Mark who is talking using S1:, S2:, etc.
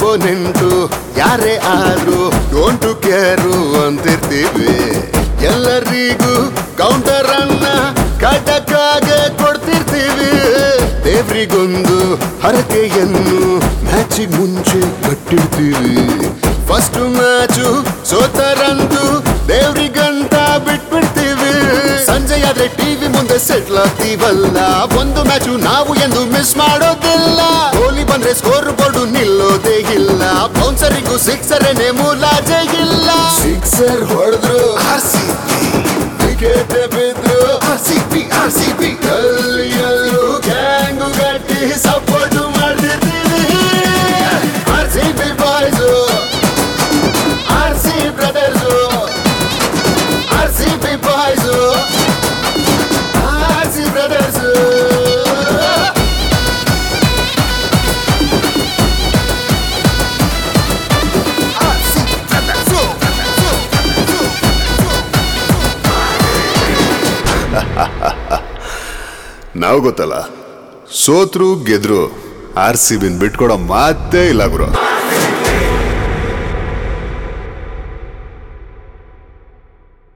S1: ಅಪೋನೆಂಟು ಯಾರೇ ಆದ್ರೂ don't care ಅಂತಿರ್ತೀವಿ. ಎಲ್ಲರಿಗೂ ಕೌಂಟರ್ ಅನ್ನ ಕಟಕಾಗೆ ಕೊಡ್ತಿರ್ತೀವಿ. ದೇವ್ರಿಗೊಂದು ಹರಕೆಯನ್ನು ಮ್ಯಾಚಿಗೆ ಮುಂಚೆ ಕಟ್ಟಿಡ್ತೀವಿ. First match ಸೋತರಂತೂ ದೇವ್ರಿಗಂತ ಬಿಟ್ಬಿಡ್ತೀವಿ. ಸಂಜೆ ಆದ್ರೆ ಟಿವಿ ಮುಂದೆ ಸೆಟ್ಲ್ ಆಗ್ತೀವಲ್ಲ, ಒಂದು ಮ್ಯಾಚು ನಾವು ಎಂದು ಮಿಸ್ ಮಾಡೋದಿಲ್ಲ. ಗೋಲಿ ಬಂದ್ರೆ ಸ್ಕೋರ್ ಬೋರ್ಡು ನಿಲ್ಲೋದೇ ಇಲ್ಲ, ಬೌನ್ಸರಿಗೂ ಸಿಕ್ಸರೇನೆ ಮುಲಾಜೆ ಇಲ್ಲ. ಸಿಕ್ಸರ್ ಹೊಡೆದ್ರು ವಿಕೆಟ್ ಬಿದ್ರು RCB ಎಲ್ಲರೂ ಗ್ಯಾಂಗು ಗಟ್ಟಿ ಸಪೋರ್ಟ್ ಮಾಡ್ತಿರ್ತೀವಿ. RCB boys, RC brothers, RCB boys, RC brothers. ನಾವು ಗೊತ್ತಲ್ಲ, ಸೋತ್ರು ಗೆದ್ರು RCB ಬಿಟ್ಕೊಡೋ ಮಾತೇ ಇಲ್ಲ ಗುರು.